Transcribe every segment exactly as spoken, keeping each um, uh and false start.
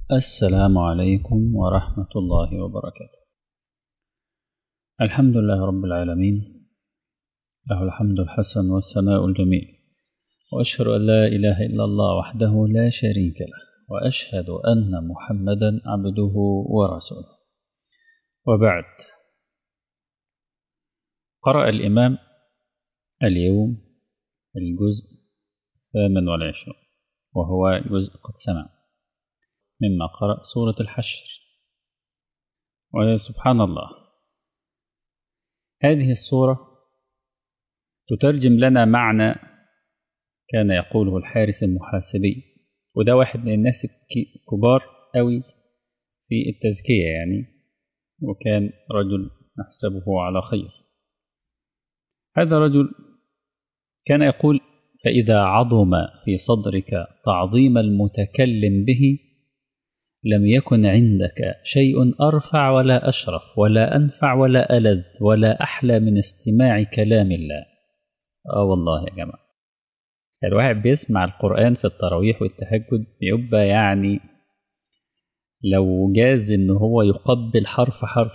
السلام عليكم ورحمة الله وبركاته. الحمد لله رب العالمين، له الحمد الحسن والثناء الجميل، وأشهد أن لا إله إلا الله وحده لا شريك له، وأشهد أن محمدا عبده ورسوله. وبعد، قرأ الإمام اليوم الجزء الثامن والعشرون، وهو جزء قد سمع مما قرأ سورة الحشر. وسبحان الله، هذه السورة تترجم لنا معنى كان يقوله الحارث المحاسبي، وده واحد من الناس الكبار قوي في التزكية يعني، وكان رجل نحسبه على خير. هذا رجل كان يقول: فإذا عظم في صدرك تعظيم المتكلم به لم يكن عندك شيء أرفع ولا أشرف ولا أنفع ولا ألذ ولا أحلى من استماع كلام الله. آه والله يا جماعة، الواحد بيسمع القرآن في التراويح والتهجد بيبقى يعني لو جاز إن هو يقبل حرف حرف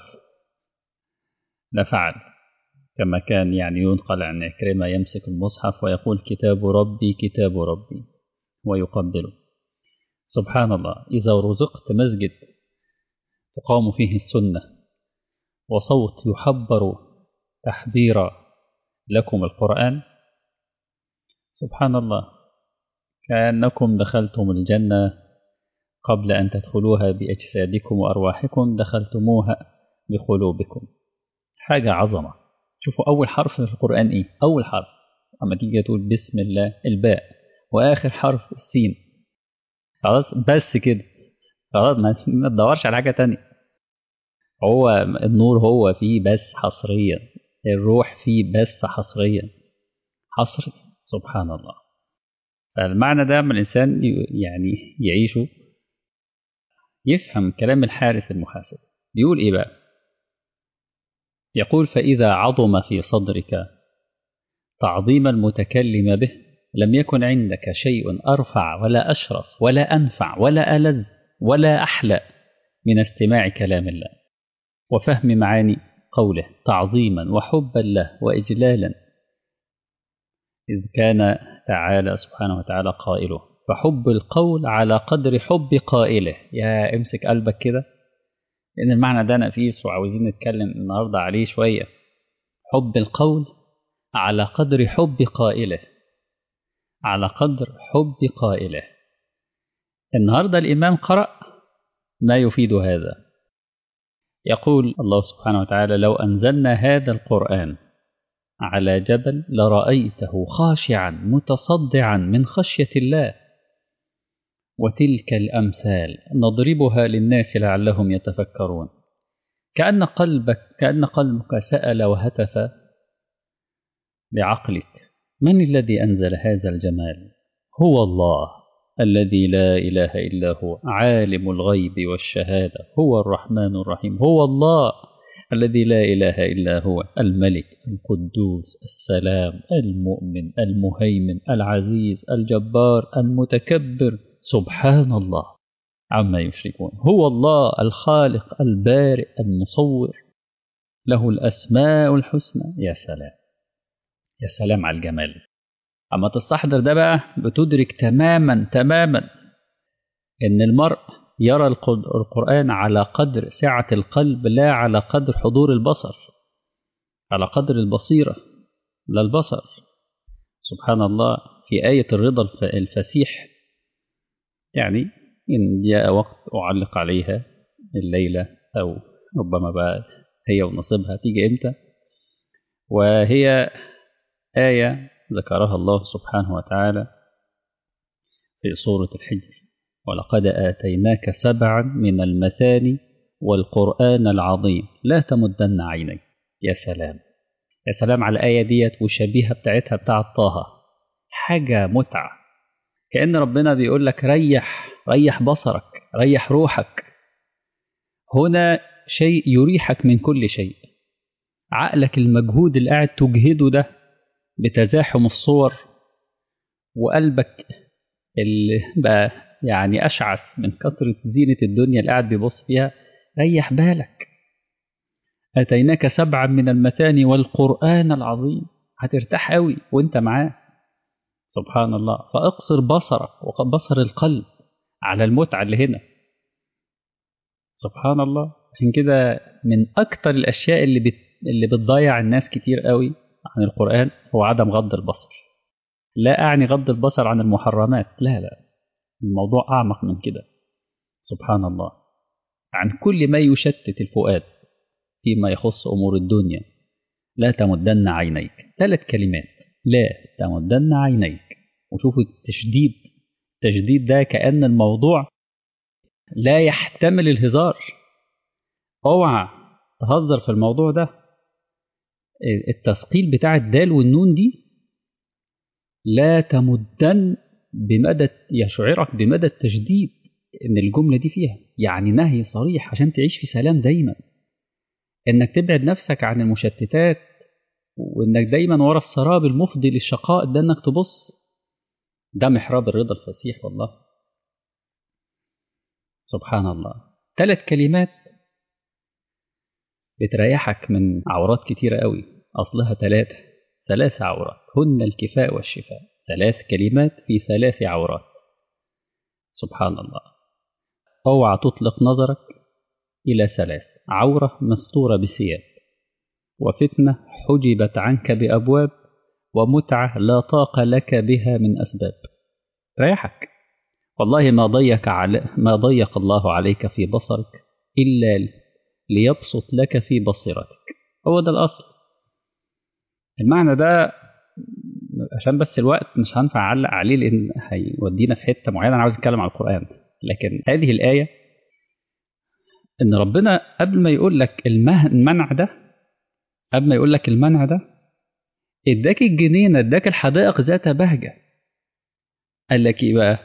لفعل، كما كان يعني ينقل عن عكرمة يمسك المصحف ويقول: كتاب ربي كتاب ربي، ويقبله. سبحان الله، إذا رزقت مسجد تقام فيه السنة وصوت يحبر تحبير لكم القرآن، سبحان الله، كأنكم دخلتم الجنة قبل أن تدخلوها بأجسادكم وأرواحكم، دخلتموها بقلوبكم. حاجة عظمة. شوفوا أول حرف في القرآن إيه؟ أول حرف أما تيجي تقول بسم الله الباء، وآخر حرف السين. خلاص بس كده، خلاص ما تدورش على حاجة تانية. هو النور هو فيه بس حصريا، الروح فيه بس حصريا حصري. سبحان الله. فالمعنى ده لما الإنسان يعني يعيشه يفهم كلام الحارث المحاسب. بيقول إيه بقى؟ يقول: فإذا عظم في صدرك تعظيم المتكلم به لم يكن عندك شيء أرفع ولا أشرف ولا أنفع ولا ألذ ولا أحلى من استماع كلام الله وفهم معاني قوله تعظيما وحبا له وإجلالا، إذ كان تعالى سبحانه وتعالى قائله: فحب القول على قدر حب قائله. يا امسك قلبك كده، لأن المعنى ده نفيس وعاوزين نتكلم النهاردة عليه شوية. حب القول على قدر حب قائله، على قدر حب قائله. النهاردة الإمام قرأ ما يفيد هذا. يقول الله سبحانه وتعالى: لو أنزلنا هذا القرآن على جبل لرأيته خاشعا متصدعا من خشية الله، وتلك الأمثال نضربها للناس لعلهم يتفكرون. كأن قلبك كأن قلبك سأل وهتف بعقلك: من الذي أنزل هذا الجمال؟ هو الله الذي لا إله إلا هو، عالم الغيب والشهادة، هو الرحمن الرحيم. هو الله الذي لا إله إلا هو، الملك القدوس السلام المؤمن المهيمن العزيز الجبار المتكبر. سبحان الله عما يشركون. هو الله الخالق البارئ المصور، له الأسماء الحسنى. يا سلام يا سلام على الجمال. أما تستحضر ده بقى بتدرك تماما تماما إن المرء يرى القرآن على قدر سعة القلب، لا على قدر حضور البصر، على قدر البصيرة لا البصر. سبحان الله. في آية الرضا الفسيح، يعني إن جاء وقت أعلق عليها الليلة، أو ربما بقى هي ونصيبها تيجي إمتى، وهي آية ذكرها الله سبحانه وتعالى في سورة الحجر: ولقد آتيناك سبعا من المثاني والقرآن العظيم لا تمدن عينيك. يا سلام يا سلام على الآية ديت وشبيهة بتاعتها بتاعت طه. حاجة متعة، كأن ربنا بيقول لك ريح ريح بصرك، ريح روحك. هنا شيء يريحك من كل شيء. عقلك المجهود اللي قاعد تجهده ده بتزاحم الصور، وقلبك اللي بقى يعني أشعث من كثرة زينة الدنيا اللي قاعد بيبص فيها. ريح بالك، أتيناك سبعا من المثاني والقرآن العظيم، هترتاح قوي وانت معاه. سبحان الله. فاقصر بصرك وبصر القلب على المتعة اللي هنا. سبحان الله. عشان كده من أكتر الأشياء اللي بت... اللي بتضيع الناس كتير قوي عن القرآن هو عدم غض البصر. لا أعني غض البصر عن المحرمات، لا لا، الموضوع أعمق من كده. سبحان الله. عن كل ما يشتت الفؤاد فيما يخص أمور الدنيا. لا تمدن عينيك، ثلاث كلمات، لا تمدن عينيك. وشوفوا التشديد، التشديد ده كأن الموضوع لا يحتمل الهزار. اوعى تهزر في الموضوع ده. التثقيل بتاع الدال والنون دي، لا تمدن، بمدى يشعرك بمدى التشديد ان الجملة دي فيها يعني نهي صريح عشان تعيش في سلام دايما، انك تبعد نفسك عن المشتتات، وانك دايما ورا السراب المفضي للشقاء ده انك تبص. ده محراب الرضا الفسيح والله. سبحان الله. ثلاث كلمات بتريحك من عورات كتيرة قوي. أصلها ثلاثة، ثلاث عورات، هن الكفاء والشفاء. ثلاث كلمات في ثلاث عورات. سبحان الله. اوعى تطلق نظرك إلى ثلاث: عورة مستورة بثياب، وفتنة حجبت عنك بأبواب، ومتعة لا طاقة لك بها من أسباب. ريحك والله. ما ضيق على ما ضيق الله عليك في بصرك إلا ليبسط لك في بصيرتك. هو ده الأصل. المعنى ده عشان بس الوقت مش هنفع أعلق عليه لأن هيودينا في حتة معينة. أنا عاوز أتكلم عن القرآن، لكن هذه الآية إن ربنا قبل ما يقول لك المنع ده، قبل ما يقول لك المنع ده اداك الجنينة، اداك الحدائق ذات بهجة. قال لك إيه بقى؟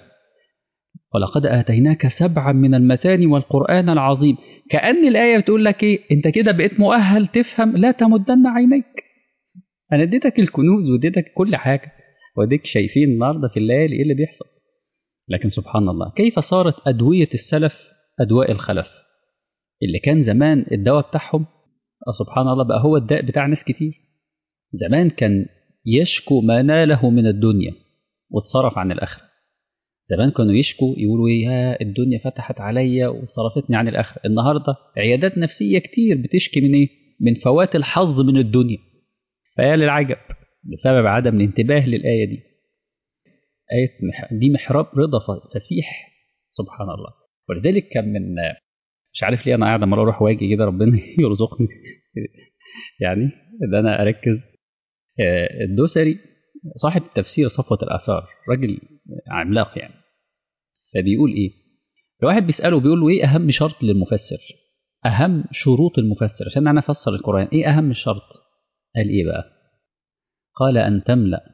ولقد آتيناك سبعا من المثاني والقرآن العظيم. كأن الآية بتقول لك إيه؟ أنت كده بقيت مؤهل تفهم لا تمدن عينيك. أنا اديتك الكنوز واديتك كل حاجة، واديك شايفين النهارده في الليالي إيه اللي بيحصل. لكن سبحان الله كيف صارت أدوية السلف أدواء الخلف. اللي كان زمان الدواء بتاعهم سبحان الله بقى هو الداء بتاع ناس كتير. زمان كان يشكو ما ناله من الدنيا واتصرف عن الآخرة. زمان كانوا يشكوا يقولوا ايه، يا الدنيا فتحت عليا وصرفتني عن الآخرة. النهارده عيادات نفسية كتير بتشكي من ايه؟ من فوات الحظ من الدنيا. فيا للعجب بسبب عدم الانتباه للآية دي. آية دي محراب رضا فسيح. سبحان الله. ولذلك كان من، مش عارف ليه انا قاعد عمال اروح واجي كده، ربنا يرزقني يعني ان انا اركز. الدوسري صاحب تفسير صفوة الآثار، راجل عملاق يعني، فبيقول ايه؟ الواحد بيسأله بيقول له ايه أهم شرط للمفسر، أهم شروط المفسر عشان أنا أفسر القرآن، ايه أهم شرط؟ قال ايه بقى؟ قال أن تملأ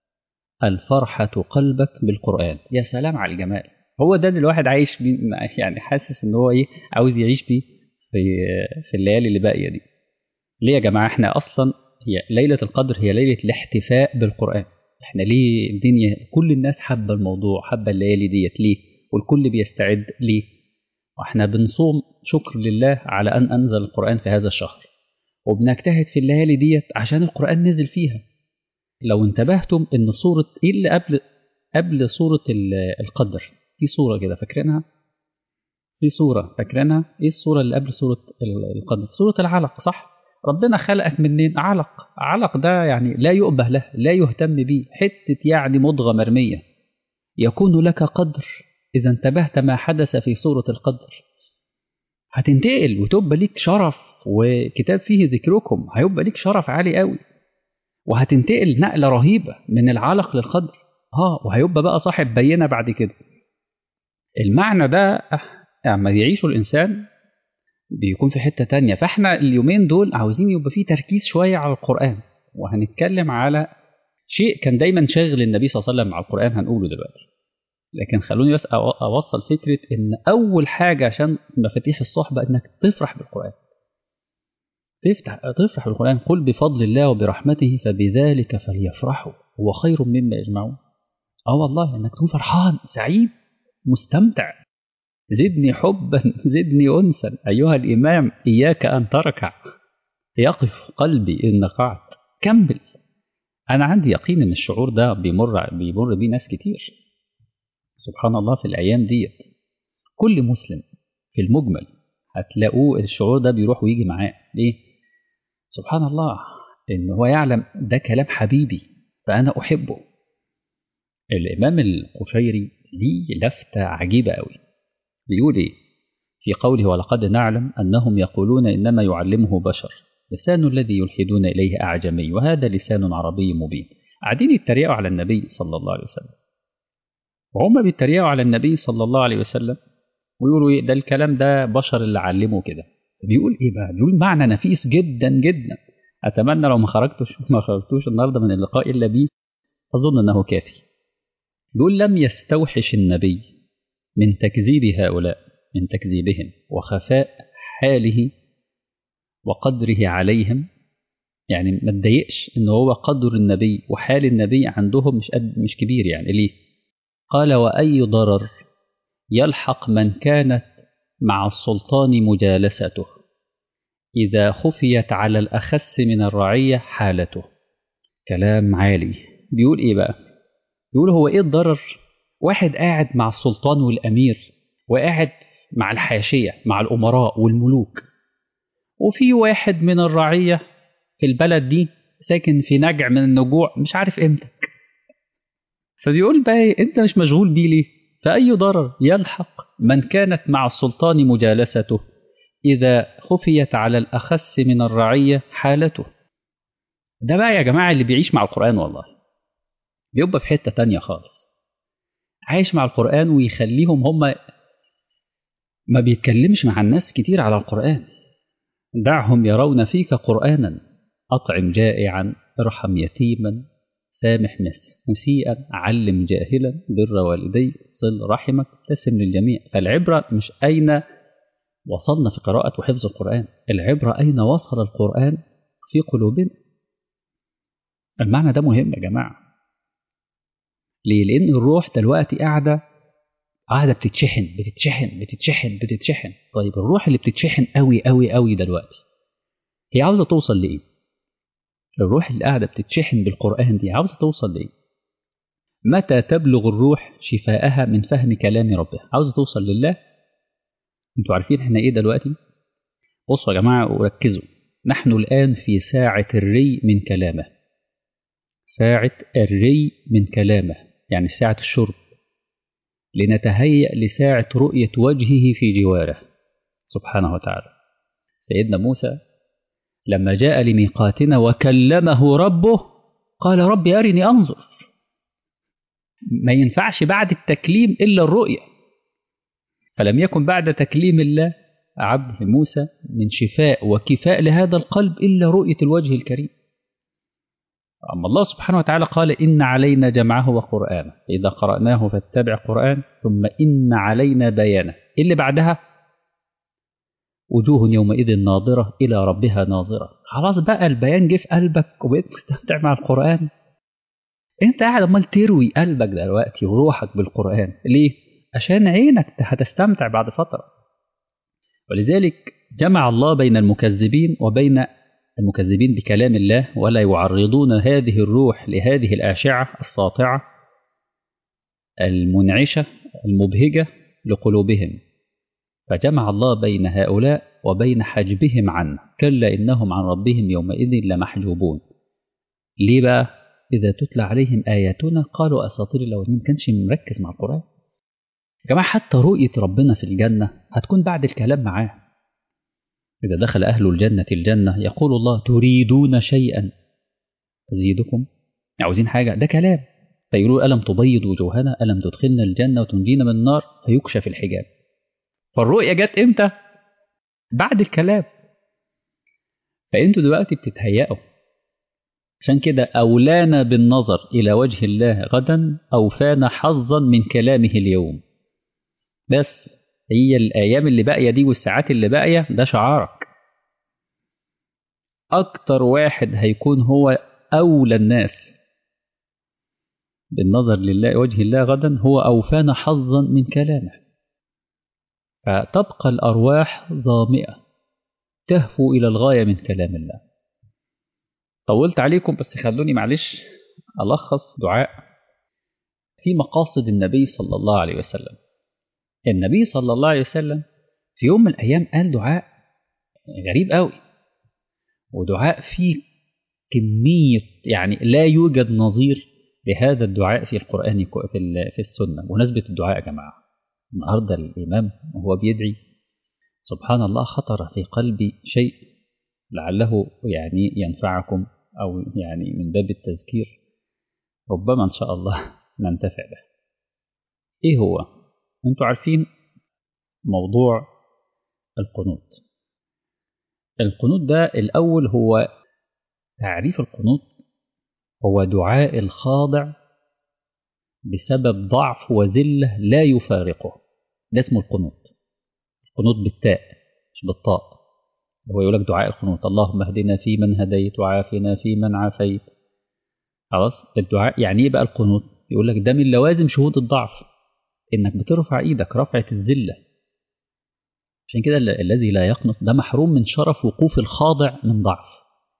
الفرحة قلبك بالقرآن. يا سلام على الجمال. هو ده اللي الواحد عايش بيه، يعني حاسس ان هو ايه، عاوز يعيش بيه في في الليالي اللي باقيه دي. ليه يا جماعه؟ احنا اصلا هي ليله القدر هي ليله الاحتفاء بالقرآن. احنا ليه الدنيا كل الناس حابه الموضوع، حابه الليالي ديت ليه؟ والكل بيستعد ليه؟ واحنا بنصوم شكر لله على ان انزل القرآن في هذا الشهر، وبنجتهد في الليالي ديت عشان القرآن نزل فيها. لو انتبهتم ان سوره ايه اللي قبل قبل سوره القدر، في سوره كده فاكرينها؟ في سوره فاكرينها؟ ايه السوره اللي قبل سوره القدر؟ سوره العلق، صح؟ ربنا خلقك منين؟ علق. علق ده يعني لا يؤبه له، لا يهتم به، حته يعني مضغه مرميه. يكون لك قدر اذا انتبهت ما حدث في سوره القدر. هتنتقل وتبقى ليك شرف، وكتاب فيه ذكركم هيبقى ليك شرف عالي قوي، وهتنتقل نقله رهيبه من العلق للقدر. اه وهيبقى بقى صاحب بينه بعد كده. المعنى ده لما يعيشه الانسان بيكون في حته تانية. فاحنا اليومين دول عاوزين يبقى فيه تركيز شويه على القرآن، وهنتكلم على شيء كان دايما شاغل النبي صلى الله عليه وسلم مع القرآن هنقوله دلوقتي. لكن خلوني بس اوصل فكره ان اول حاجه عشان مفاتيح الصحبه انك تفرح بالقرآن. تفتح تفرح بالقرآن. قل بفضل الله وبرحمته فبذلك فليفرحوا هو خير مما يجمعون. اه والله انك تكون فرحان سعيد مستمتع. زدني حبا زدني أنسا أيها الإمام، إياك أن تركع، يقف قلبي إن قعت، كمل. أنا عندي يقين إن الشعور ده بيمر بيمر بيه ناس كتير سبحان الله في الأيام ديت. كل مسلم في المجمل هتلاقوه الشعور ده بيروح ويجي معاه. ليه؟ سبحان الله، إن هو يعلم ده كلام حبيبي فأنا أحبه. الإمام القشيري ليه لفتة عجيبة قوي، بيقول إيه في قوله ولقد نعلم أنهم يقولون إنما يعلمه بشر لسان الذي يلحدون إليه أعجمي وهذا لسان عربي مبين. قاعدين يتريقوا على النبي صلى الله عليه وسلم، وهم بيتريقوا على النبي صلى الله عليه وسلم ويقولوا إيه ده الكلام ده بشر اللي علمه كده. بيقول إيه بقى؟ بيقول معنى نفيس جدا جدا، أتمنى لو ما خرجتوش ما خرجتوش النهارده من اللقاء إلا بيه أظن أنه كافي. بيقول لم يستوحش النبي من تكذيب هؤلاء من تكذيبهم وخفاء حاله وقدره عليهم، يعني ما تضايقش ان هو قدر النبي وحال النبي عندهم مش قد مش كبير. يعني ليه؟ قال واي ضرر يلحق من كانت مع السلطان مجالسته اذا خفيت على الاخس من الرعيه حالته. كلام عالي. بيقول ايه بقى؟ بيقول هو ايه الضرر واحد قاعد مع السلطان والامير وقاعد مع الحاشيه مع الامراء والملوك، وفي واحد من الرعيه في البلد دي ساكن في نجع من النجوع مش عارف قيمتك، فبيقول بقى انت مش مشغول بيه ليه؟ فأي ضرر يلحق من كانت مع السلطان مجالسته إذا خفيت على الأخس من الرعية حالته. ده بقى يا جماعة اللي بيعيش مع القرآن والله بيبقى في حتة تانية خالص، عايش مع القرآن ويخليهم هم ما بيتكلمش مع الناس كتير على القرآن. دعهم يرون فيك قرآنا، أطعم جائعا، ارحم يتيما، سامح مسيئا، علم جاهلا، بر والديك، صل رحمك، ابتسم للجميع. فالعبرة مش أين وصلنا في قراءة وحفظ القرآن، العبرة أين وصل القرآن في قلوبنا. المعنى ده مهم يا جماعة. ليه؟ لأن الروح دلوقتي قاعدة قاعدة بتتشحن بتتشحن بتتشحن بتتشحن. طيب الروح اللي بتتشحن قوي قوي قوي دلوقتي هي عاوزة توصل لإيه؟ الروح اللي قاعدة بتتشحن بالقرآن دي عاوزة توصل لإيه؟ متى تبلغ الروح شفاءها من فهم كلام ربها؟ عاوزة توصل لله. انتوا عارفين احنا ايه دلوقتي؟ بصوا يا جماعة وركزوا، نحن الآن في ساعة الري من كلامه، ساعة الري من كلامه يعني ساعة الشرب، لنتهيأ لساعة رؤية وجهه في جواره سبحانه وتعالى. سيدنا موسى لما جاء لميقاتنا وكلمه ربه قال ربي أرني أنظر. ما ينفعش بعد التكليم إلا الرؤية، فلم يكن بعد تكليم الله عبد موسى من شفاء وكفاء لهذا القلب إلا رؤية الوجه الكريم. أما الله سبحانه وتعالى قال إن علينا جمعه وقرآنه إذا قرأناه فاتبع قرآن ثم إن علينا بيانه. اللي بعدها وجوه يومئذ ناظرة إلى ربها ناظرة. خلاص بقى البيان جه في قلبك وبقيت مستمتع مع القرآن. انت قاعد امال تروي قلبك دلوقتي وروحك بالقرآن ليه؟ عشان عينك هتستمتع بعد فترة. ولذلك جمع الله بين المكذبين وبين المكذبين بكلام الله ولا يعرضون هذه الروح لهذه الآشعة الساطعة المنعشة المبهجة لقلوبهم، فجمع الله بين هؤلاء وبين حجبهم عنه. كلا إنهم عن ربهم يومئذ لمحجوبون. ليه بقى؟ إذا تتلى عليهم آياتنا قالوا أساطير الأولين. كانش مركز مع القرآن يا جماعة. حتى رؤية ربنا في الجنة هتكون بعد الكلام معاه. إذا دخل أهل الجنة الجنة يقول الله تريدون شيئا أزيدكم، عاوزين حاجة، ده كلام. فيقولوا ألم تبيض وجوهنا، ألم تدخلنا الجنة وتنجينا من النار، فيكشف الحجاب. فالرؤية جت إمتى؟ بعد الكلام. فأنتوا دلوقتي بتتهيأوا. عشان كده أولانا بالنظر إلى وجه الله غدا أوفانا حظا من كلامه اليوم. بس هي الأيام اللي باقية دي والساعات اللي باقية ده شعارك. أكتر واحد هيكون هو أولى الناس بالنظر لله وجه الله غدا هو أوفانا حظا من كلامه. فتبقى الأرواح ظامئة تهفو إلى الغاية من كلام الله. طولت عليكم بس خلوني معلش ألخص دعاء في مقاصد النبي صلى الله عليه وسلم. النبي صلى الله عليه وسلم في يوم من الأيام قال دعاء غريب قوي، ودعاء فيه كمية يعني لا يوجد نظير لهذا الدعاء في القرآن في في السنة. بمناسبة الدعاء يا جماعة، النهاردة الإمام وهو بيدعي سبحان الله خطر في قلبي شيء لعله يعني ينفعكم أو يعني من باب التذكير ربما إن شاء الله ننتفع به. إيه هو؟ أنتوا عارفين موضوع القنوت. القنوت ده الأول هو تعريف القنوت هو دعاء الخاضع بسبب ضعف وذلة لا يفارقه، ده اسمه القنوت. القنوت بالتاء مش بالطاء. هو يقول لك دعاء القنوت اللهم اهدنا فيمن هديت وعافنا فيمن عافيت. خلاص الدعاء يعني ايه بقى القنوت؟ يقول لك ده من لوازم شهود الضعف، انك بترفع ايدك رفعة الذلة. عشان كده الذي لا يقنط ده محروم من شرف وقوف الخاضع من ضعف.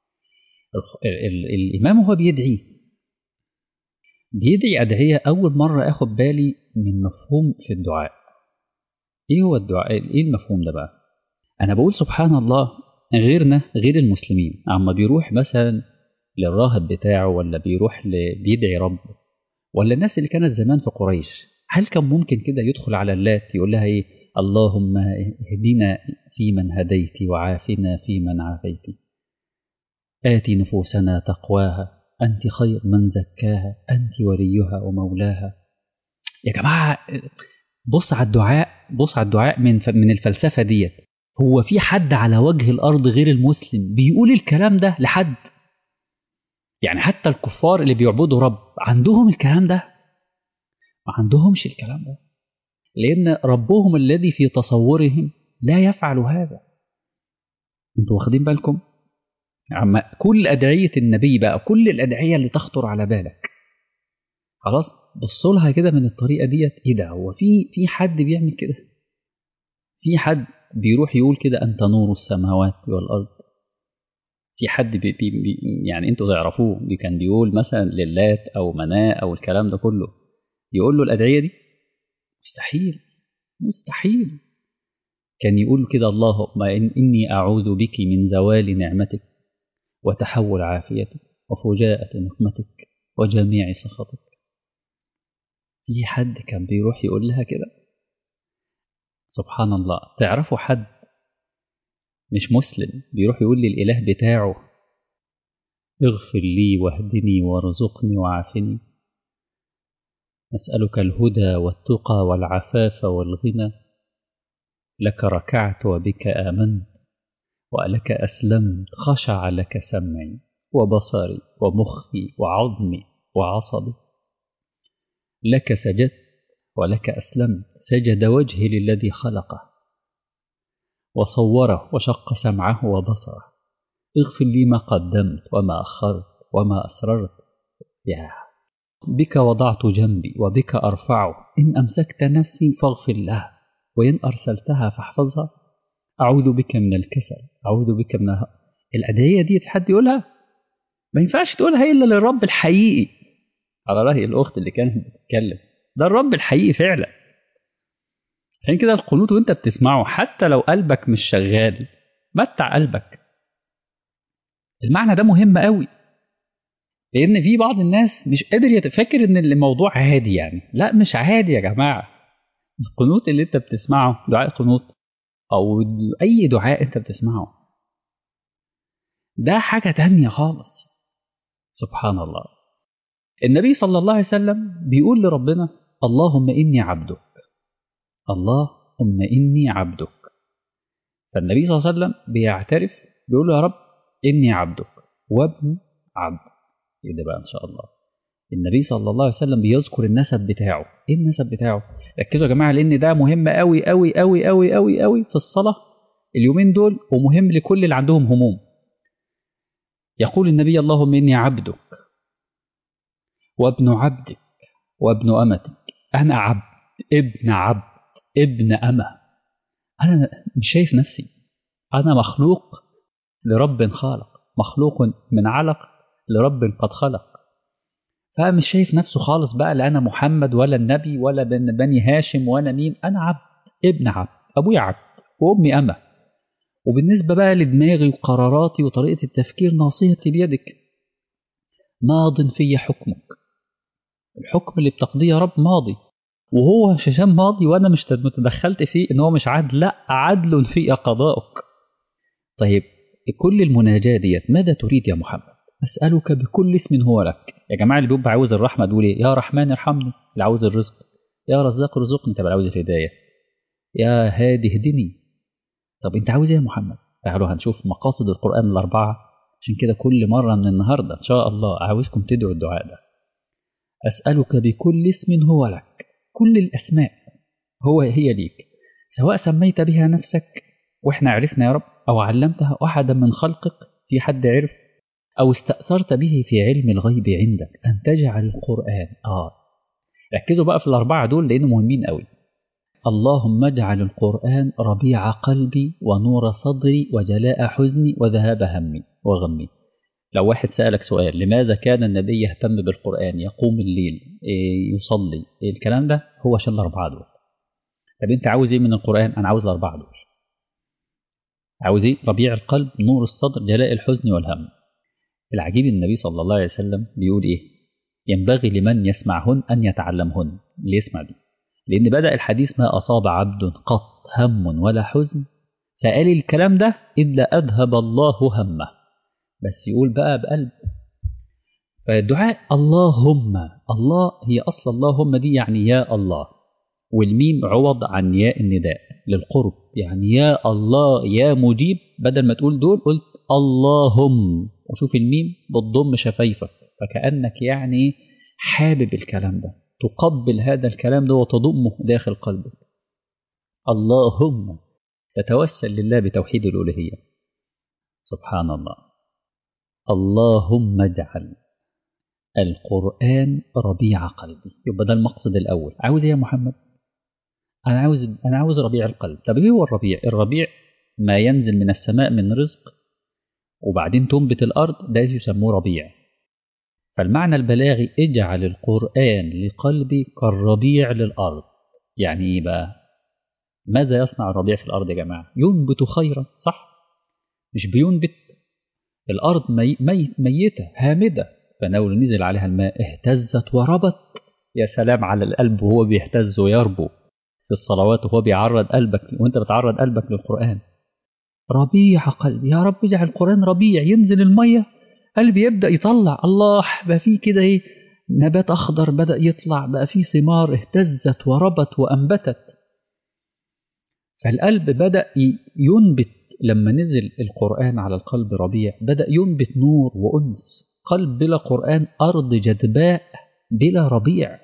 الإمام هو بيدعي بيدعي أدعية أول مرة أخد بالي من مفهوم في الدعاء. إيه هو الدعاء؟ إيه المفهوم ده بقى؟ أنا بقول سبحان الله غيرنا غير المسلمين عما بيروح مثلا للراهب بتاعه ولا بيروح بيدعي ربه، ولا الناس اللي كانت زمان في قريش، هل كان ممكن كده يدخل على اللات يقول لها إيه اللهم اهدنا فيمن هديت وعافنا فيمن عافيت آتي نفوسنا تقواها أنت خير من زكاها أنت وليها ومولاها؟ يا جماعة بص على الدعاء، بص على الدعاء من من الفلسفة ديت. هو في حد على وجه الأرض غير المسلم بيقول الكلام ده لحد؟ يعني حتى الكفار اللي بيعبدوا رب عندهم الكلام ده؟ ما عندهمش الكلام ده، لأن ربهم الذي في تصورهم لا يفعل هذا. انتوا واخدين بالكم؟ عما كل أدعية النبي بقى، كل الأدعية اللي تخطر على بالك خلاص بصوا لها كده من الطريقة ديت. ايه ده؟ هو في في حد بيعمل كده؟ في حد بيروح يقول كده أنت نور السماوات والأرض؟ في حد بي بي بي يعني انتوا تعرفوه كان بيقول مثلا للات أو مناة أو الكلام ده كله يقول له الأدعية دي؟ مستحيل مستحيل. كان يقول كده اللهم إن إني أعوذ بك من زوال نعمتك وتحول عافيتك وفجاءة نقمتك وجميع سخطك. في حد كان بيروح يقول لها كده؟ سبحان الله. تعرفوا حد مش مسلم بيروح يقول للإله بتاعه اغفر لي واهدني وارزقني وعافني أسألك الهدى والتقى والعفاف والغنى لك ركعت وبك آمنت ولك أسلمت خشع لك سمعي وبصري ومخي وعظمي وعصبي لك سجدت ولك أسلمت سجد وجهي للذي خلقه وصوره وشق سمعه وبصره اغفر لي ما قدمت وما أخرت وما أسررت. يا بك وضعت جنبي وبك أرفعه إن أمسكت نفسي فاغفر لها وإن أرسلتها فاحفظها أعوذ بك من الكسل أعوذ بك من الأدعية دي حد يقولها؟ ما ينفعش تقولها إلا للرب الحقيقي. على رأي الأخت اللي كانت بتتكلم ده الرب الحقيقي فعلا. عشان كده القنوت وانت بتسمعه حتى لو قلبك مش شغال متع قلبك. المعنى ده مهم قوي، لأن في بعض الناس مش قادر يتفكر إن الموضوع عادي. يعني لا مش عادي يا جماعة. القنوت اللي انت بتسمعه دعاء قنوت أو أي دعاء انت بتسمعه ده حاجة تانية خالص. سبحان الله. النبي صلى الله عليه وسلم بيقول لربنا اللهم إني عبدك اللهم إني عبدك. فالنبي صلى الله عليه وسلم بيعترف بيقول له يا رب إني عبدك وابن عبدك. إيه ده بقى إن شاء الله؟ النبي صلى الله عليه وسلم بيذكر النسب بتاعه. إيه النسب بتاعه؟ ركزوا يا جماعة لأن ده مهم قوي قوي قوي قوي قوي قوي في الصلاة اليومين دول، ومهم لكل اللي عندهم هموم. يقول النبي اللهم إني عبدك وابن عبدك وابن أمتك، أنا عبد ابن عبد ابن أمة. أنا مش شايف نفسي، أنا مخلوق لرب خالق، مخلوق من علق لرب قد خلق. فمش شايف نفسه خالص بقى، لا أنا محمد ولا النبي ولا بن بني هاشم ولا مين، أنا عبد ابن عبد، أبوي عبد وأمي أمة. وبالنسبة بقى لدماغي وقراراتي وطريقة التفكير، ناصيتي بيدك، ماض في حكمك، الحكم اللي بتقضيه يا رب ماضي، وهو ششام ماضي وأنا مش متدخلت فيه إن هو مش عدل، لا عدل في قضاؤك. طيب كل المناجاة ديت ماذا تريد يا محمد؟ أسألك بكل اسم هو لك. يا جماعة اللي بيبقى عاوز الرحمة تقول إيه؟ يا رحمن ارحمني. اللي عاوز الرزق يا رزاق ارزقني. طب اللي عاوز الهداية يا هادي اهدني. طب أنت عاوز إيه يا محمد؟ تعالوا هنشوف مقاصد القرآن الأربعة. عشان كده كل مرة من النهاردة إن شاء الله عاوزكم تدعوا الدعاء ده. أسألك بكل اسم هو لك، كل الأسماء هو هي ليك، سواء سميت بها نفسك وإحنا عرفنا يا رب، أو علمتها أحدا من خلقك في حد عرف، أو استأثرت به في علم الغيب عندك أن تجعل القرآن. آه ركزوا بقى في الأربعة دول لأنه مهمين قوي. اللهم اجعل القرآن ربيع قلبي ونور صدري وجلاء حزني وذهاب همي وغمي. لو واحد سألك سؤال لماذا كان النبي يهتم بالقرآن، يقوم الليل، إيه يصلي، إيه الكلام ده، هو عشان الأربعة دول. طب أنت عاوز إيه من القرآن؟ أنا عاوز الأربعة دول. عاوز إيه؟ ربيع القلب، نور الصدر، جلاء الحزن والهم. العجيب النبي صلى الله عليه وسلم بيقول إيه؟ ينبغي لمن يسمعهن أن يتعلمهن، اللي يسمع دي، لأن بدأ الحديث ما أصاب عبد قط هم ولا حزن فقال الكلام ده إلا أذهب الله همه، بس يقول بقى بقلب. فالدعاء اللهم، الله هي أصل اللهم دي يعني يا الله، والميم عوض عن ياء النداء للقرب، يعني يا الله يا مجيب، بدل ما تقول دول قلت اللهم، وشوف الميم بتضم شفايفك فكأنك يعني حابب الكلام ده، تقبل هذا الكلام ده وتضمه داخل قلبك. اللهم تتوسل لله بتوحيد الألوهية. سبحان الله. اللهم اجعل القرآن ربيع قلبي، يبقى ده المقصد الأول. عاوز إيه يا محمد؟ أنا عاوز أنا عاوز ربيع القلب. طب إيه هو الربيع؟ الربيع ما ينزل من السماء من رزق وبعدين تنبت الأرض، ده يسموه ربيع. فالمعنى البلاغي اجعل القرآن لقلبي كالربيع للأرض. يعني إيه بقى؟ ماذا يصنع الربيع في الأرض يا جماعة؟ ينبت خيرا، صح؟ مش بينبت الأرض مي مي ميتة هامدة، فلو نزل عليها الماء اهتزت وربت. يا سلام على القلب وهو بيهتز ويربو في الصلوات وهو بيعرض قلبك وانت بتعرض قلبك للقرآن. ربيع قلبي يا رب، اجعل القرآن ربيع، ينزل المية قلبي يبدأ يطلع، الله بقى فيه كده ايه، نبات أخضر بدأ يطلع، بقى فيه ثمار اهتزت وربت وأنبتت. فالقلب بدأ ينبت لما نزل القرآن على القلب ربيع، بدأ ينبت نور وأنس. قلب بلا قرآن أرض جدباء بلا ربيع.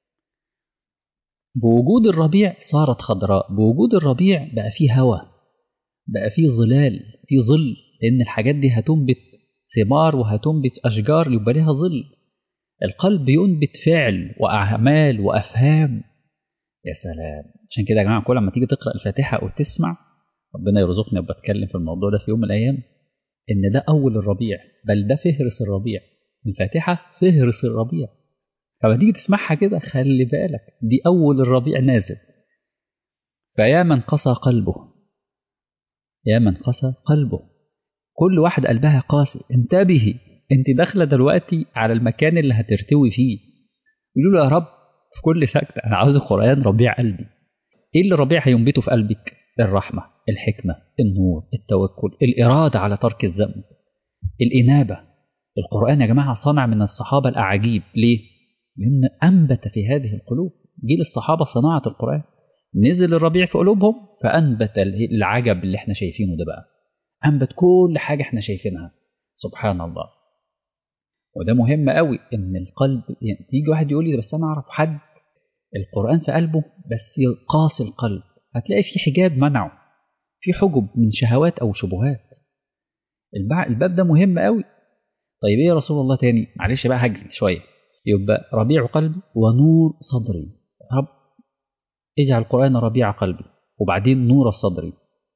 بوجود الربيع صارت خضراء، بوجود الربيع بقى فيه هواء، بقى فيه ظلال، فيه ظل، لأن الحاجات دي هتنبت ثمار وهتنبت أشجار يبقى لها ظل. القلب ينبت فعل وأعمال وأفهام. يا سلام. عشان كده يا جماعة كل ما تيجي تقرأ الفاتحة أو تسمع، ربنا يرزقني أبقى أتكلم في الموضوع ده في يوم من الأيام، إن ده أول الربيع، بل ده فهرس الربيع. الفاتحة فهرس الربيع، فلما تيجي تسمعها كده خلي بالك دي أول الربيع نازل. فيا من قسى قلبه، يا من قسى قلبه، كل واحد قلبها قاسي، انتبهي، انت داخله دلوقتي على المكان اللي هترتوي فيه. يقولوا له يا رب في كل سكتة أنا عاوز القرآن ربيع قلبي. إيه اللي ربيع هينبته في قلبك؟ الرحمة، الحكمة، النور، التوكل، الإرادة على ترك الذنب، الإنابة. القرآن يا جماعة صنع من الصحابة الأعاجيب. ليه؟ لأن أنبت في هذه القلوب. جيل الصحابة صناعة القرآن، نزل الربيع في قلوبهم فأنبت العجب اللي احنا شايفينه ده بقى، أنبت كل حاجة احنا شايفينها. سبحان الله. وده مهم قوي ان القلب، يعني تيجي واحد يقول لي بس انا اعرف حد القرآن في قلبه بس قاسي القلب، هتلاقي في حجاب منعه، في حجب من شهوات او شبهات. الباب ده مهم قوي. طيب ايه يا رسول الله تاني؟ معلش بقى هجري شويه. يبقى ربيع قلبي ونور صدري. رب اجعل القرآن ربيع قلبي، وبعدين نور صدري.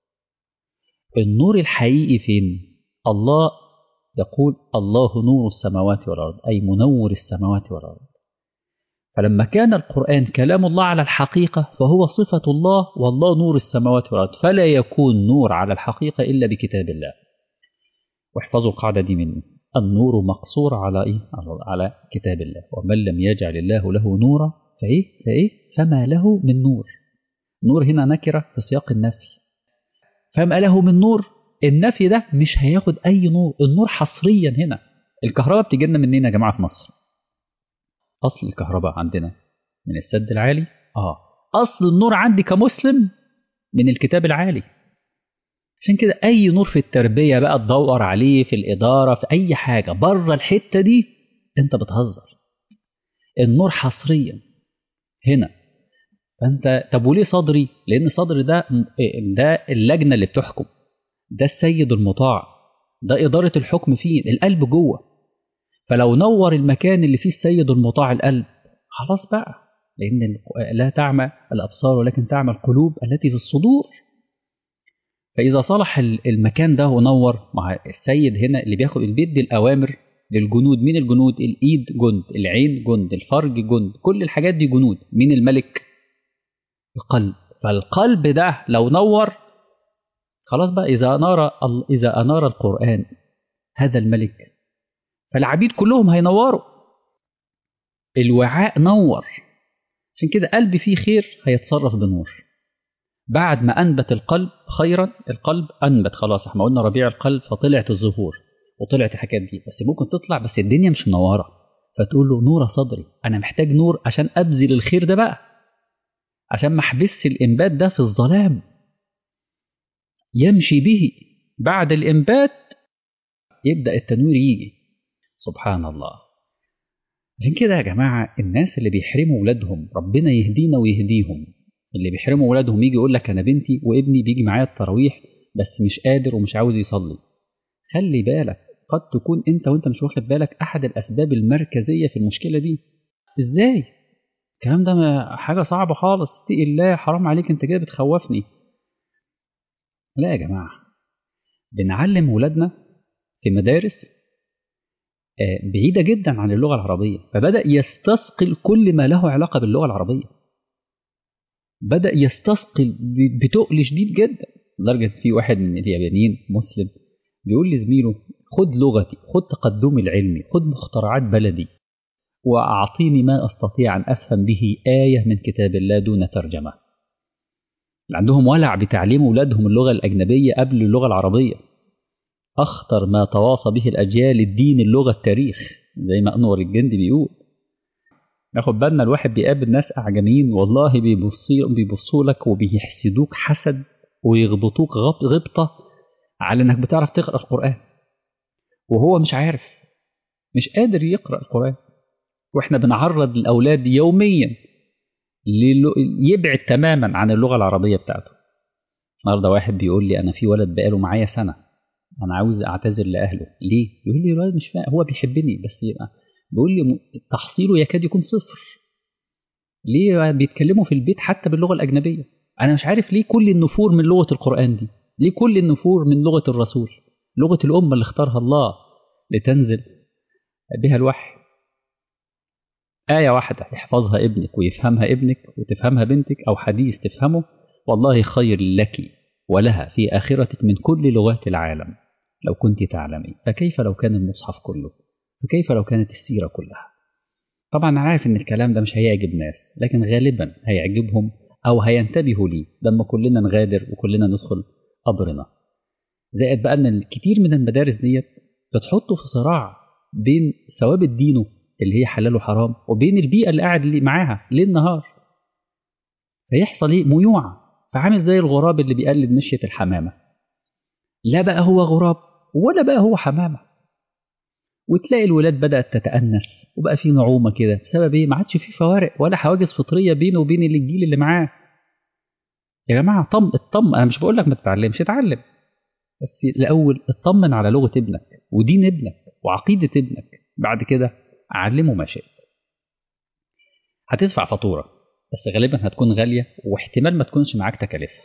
النور الحقيقي فين؟ الله يقول الله نور السماوات والأرض، أي منور السماوات والأرض. فلما كان القرآن كلام الله على الحقيقة فهو صفة الله، والله نور السماوات والأرض، فلا يكون نور على الحقيقة إلا بكتاب الله. واحفظوا القاعدة دي مني، النور مقصور على إيه؟ على كتاب الله. ومن لم يجعل الله له نورا فإيه؟ فإيه؟ فما له من نور. نور هنا نكرة في سياق النفي. فما له من نور، النفي ده مش هياخد أي نور. النور حصريا هنا. الكهرباء بتجي لنا منين يا جماعة في مصر؟ أصل الكهرباء عندنا من السد العالي. آه أصل النور عندي كمسلم من الكتاب العالي. عشان كده أي نور في التربية بقى تدور عليه، في الإدارة، في أي حاجة بره الحتة دي أنت بتهزر. النور حصريا هنا. فأنت طب وليه صدري؟ لأن صدري ده ده اللجنة اللي بتحكم، ده السيد المطاع، ده إدارة الحكم فيه، القلب جوه. فلو نور المكان اللي فيه السيد المطاع القلب، خلاص بقى، لأن لا تعمى الأبصار ولكن تعمى القلوب التي في الصدور. فإذا صلح المكان ده ونور، مع السيد هنا اللي بياخد البيت دي الأوامر للجنود. مين الجنود؟ الإيد جند، العين جند، الفرج جند، كل الحاجات دي جنود. مين الملك؟ القلب. فالقلب ده لو نور خلاص بقى، إذا أنار إذا أنار القرآن هذا الملك فالعبيد كلهم هينوروا. الوعاء نور. عشان كده قلبي فيه خير هيتصرف بنور. بعد ما أنبت القلب خيرا، القلب أنبت خلاص، احنا قلنا ربيع القلب، فطلعت الزهور وطلعت الحاجات دي. بس ممكن تطلع بس الدنيا مش منورة، فتقول له نور صدري، أنا محتاج نور عشان أبذل الخير ده بقى، عشان ما احبسش الإنبات ده في الظلام، يمشي به. بعد الإنبات يبدأ التنوير يجي. سبحان الله. عشان كده يا جماعة الناس اللي بيحرموا ولادهم، ربنا يهدينا ويهديهم، اللي بيحرموا ولادهم يجي يقول لك أنا بنتي وابني بيجي معايا التراويح بس مش قادر ومش عاوز يصلي. خلي بالك، قد تكون أنت وأنت مش واخد بالك أحد الأسباب المركزية في المشكلة دي. إزاي؟ الكلام ده حاجة صعبة خالص. اتقي الله، حرام عليك، أنت كده بتخوفني. لا يا جماعة، بنعلم ولادنا في مدارس بعيدة جدا عن اللغة العربية، فبدأ يستثقل كل ما له علاقة باللغة العربية. بدأ يستثقل بتقل شديد جدا، لدرجة في واحد من اليابانيين مسلم بيقول لزميله خد لغتي، خد تقدمي العلمي، خد مخترعات بلدي، وأعطيني ما أستطيع أن أفهم به آية من كتاب الله دون ترجمة. عندهم ولع بتعليم أولادهم اللغة الأجنبية قبل اللغة العربية. أخطر ما تواصى به الأجيال الدين، اللغة، التاريخ، زي ما أنور الجندي بيقول. ناخد بالنا، الواحد بيقابل ناس أعجميين والله بيبصوا لك وبيحسدوك حسد ويغبطوك غبطة على أنك بتعرف تقرأ القرآن، وهو مش عارف، مش قادر يقرأ القرآن. وإحنا بنعرض الأولاد يوميا يبعد تماما عن اللغة العربية بتاعته. النهارده واحد بيقول لي أنا في ولد بقاله معايا سنة، أنا عاوز أعتذر لأهله. ليه؟ يقول لي الولد مش فاهم، هو بيحبني بس يبقى بيقول لي تحصيله يكاد يكون صفر. ليه بيتكلموا في البيت حتى باللغة الأجنبية؟ أنا مش عارف ليه كل النفور من لغة القرآن دي، ليه كل النفور من لغة الرسول، لغة الأمة اللي اختارها الله لتنزل بها الوحي. آية واحدة يحفظها ابنك ويفهمها ابنك وتفهمها بنتك، أو حديث تفهمه، والله خير لك ولها في آخرتك من كل لغات العالم لو كنت تعلمين. فكيف لو كان المصحف كله؟ فكيف لو كانت السيرة كلها؟ طبعا أنا عارف إن الكلام ده مش هيعجب ناس، لكن غالبا هيعجبهم أو هينتبهوا ليه لما كلنا نغادر وكلنا ندخل قبرنا. زائد بقى أن الكثير من المدارس ديت بتحطه في صراع بين ثوابت دينه اللي هي حلال وحرام وبين البيئة اللي قاعد اللي معاها ليل نهار. فيحصل ايه؟ ميوعة. فعامل زي الغراب اللي بيقلد مشية الحمامة. لا بقى هو غراب ولا بقى هو حمامة. وتلاقي الولاد بدأت تتأنس وبقى في نعومة كده. بسبب ايه؟ ما عادش في فوارق ولا حواجز فطرية بينه وبين الجيل اللي معاه. يا جماعة طم اطمن، انا مش بقول لك ما تتعلمش، اتعلم، بس الاول اطمن على لغة ابنك ودين ابنك وعقيدة ابنك، بعد كده علمه ما شئت. هتدفع فاتورة، بس غالبا هتكون غالية واحتمال ما تكونش معاك تكاليفها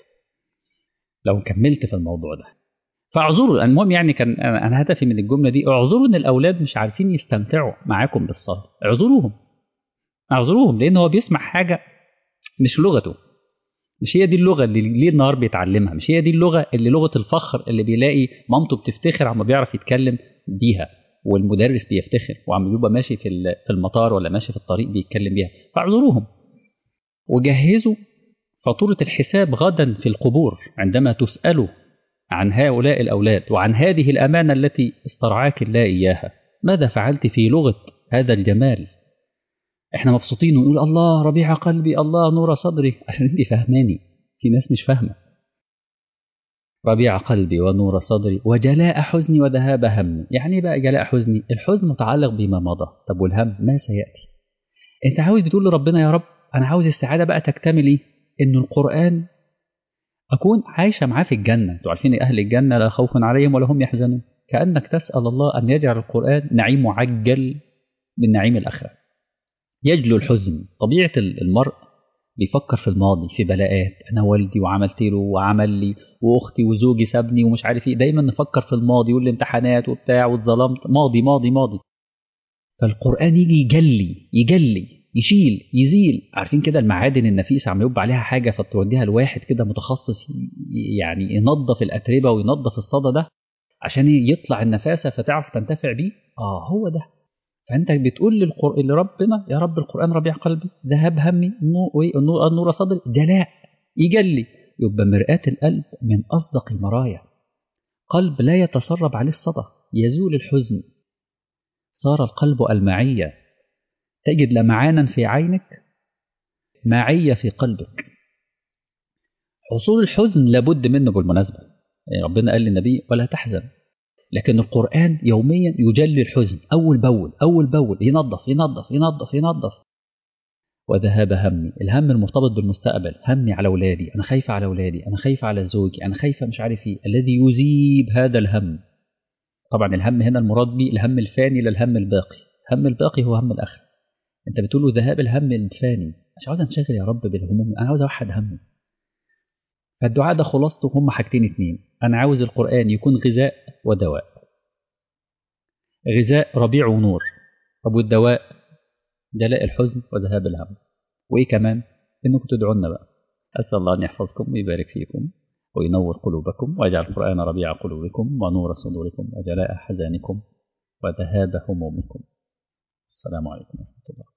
لو كملت في الموضوع ده. فاعذروا. المهم يعني كان انا هدفي من الجمله دي اعذروا ان الاولاد مش عارفين يستمتعوا معاكم بالصلاه، اعذروهم اعذروهم لان هو بيسمع حاجه مش لغته، مش هي دي اللغه اللي ليل نهار بيتعلمها، مش هي دي اللغه اللي لغه الفخر اللي بيلاقي مامته بتفتخر عم بيعرف يتكلم بيها، والمدرس بيفتخر وعم بيبقى ماشي في في المطار ولا ماشي في الطريق بيتكلم بيها. فاعذروهم وجهزوا فاتوره الحساب غدا في القبور عندما تسالوا عن هؤلاء الأولاد وعن هذه الأمانة التي استرعاك الله إياها. ماذا فعلت في لغة هذا الجمال؟ احنا مبسوطين ونقول الله ربيع قلبي، الله نور صدري، عشان انت فهماني. في ناس مش فاهمة. ربيع قلبي ونور صدري وجلاء حزني وذهاب همي. يعني ايه بقى جلاء حزني؟ الحزن متعلق بما مضى، طب والهم ما سيأتي. انت عاوز بتقول لربنا يا رب انا عاوز السعادة بقى تكتمل ايه؟ ان القرآن أكون عايشة معاه في الجنة. أنتوا عارفين أهل الجنة لا خوف عليهم ولا هم يحزنون. كأنك تسأل الله أن يجعل القرآن نعيم معجل من نعيم الآخرة. يجلو الحزن. طبيعة المرء بيفكر في الماضي، في بلاءات، أنا والدي وعملت له وعمل لي وأختي وزوجي سابني ومش عارف إيه. دايما نفكر في الماضي والامتحانات وبتاع واتظلمت، ماضي ماضي ماضي. فالقرآن يجي يجلي يجلي يشيل يزيل. عارفين كده المعادن النفيسة عم يبقى عليها حاجة فتوديها لواحد كده متخصص يعني ينظف الأتربة وينظف الصدى ده عشان يطلع النفاسة فتعرف تنتفع بيه. آه هو ده. فأنت بتقول للقرآن لربنا يا رب القرآن ربيع قلبي، ذهب همي، النور, النور صدري، جلاء يجلي. يبقى مرآة القلب من أصدق المرايا. قلب لا يتسرب عليه الصدى يزول الحزن. صار القلب المعية، تجد لمعانا في عينك معية في قلبك. حصول الحزن لابد منه بالمناسبة، يعني ربنا قال للنبي ولا تحزن، لكن القرآن يوميا يجلي الحزن أول بول أول بول، ينظف ينظف ينظف ينظف. وذهاب همي، الهم المرتبط بالمستقبل، همي على أولادي، أنا خايفة على أولادي، أنا خايفة على زوجي، أنا خايفة مش عارف إيه. الذي يذيب هذا الهم. طبعا الهم هنا المراد به الهم الفاني للهم الباقي. هم الباقي هو هم الآخرة. انت بتقول له ذهاب الهم الفاني، مش عاوز انشغل يا رب بالهموم، انا عاوز اوحد همي. فالدعاء ده خلاصته هم حاجتين اتنين، انا عاوز القرآن يكون غذاء ودواء. غذاء ربيع ونور، طب والدواء جلاء الحزن وذهاب الهم. وايه كمان؟ انكم تدعوا لنا بقى. اسال الله ان يحفظكم ويبارك فيكم وينور قلوبكم ويجعل القرآن ربيع قلوبكم ونور صدوركم وجلاء احزانكم وذهاب همومكم. السلام عليكم ورحمة الله.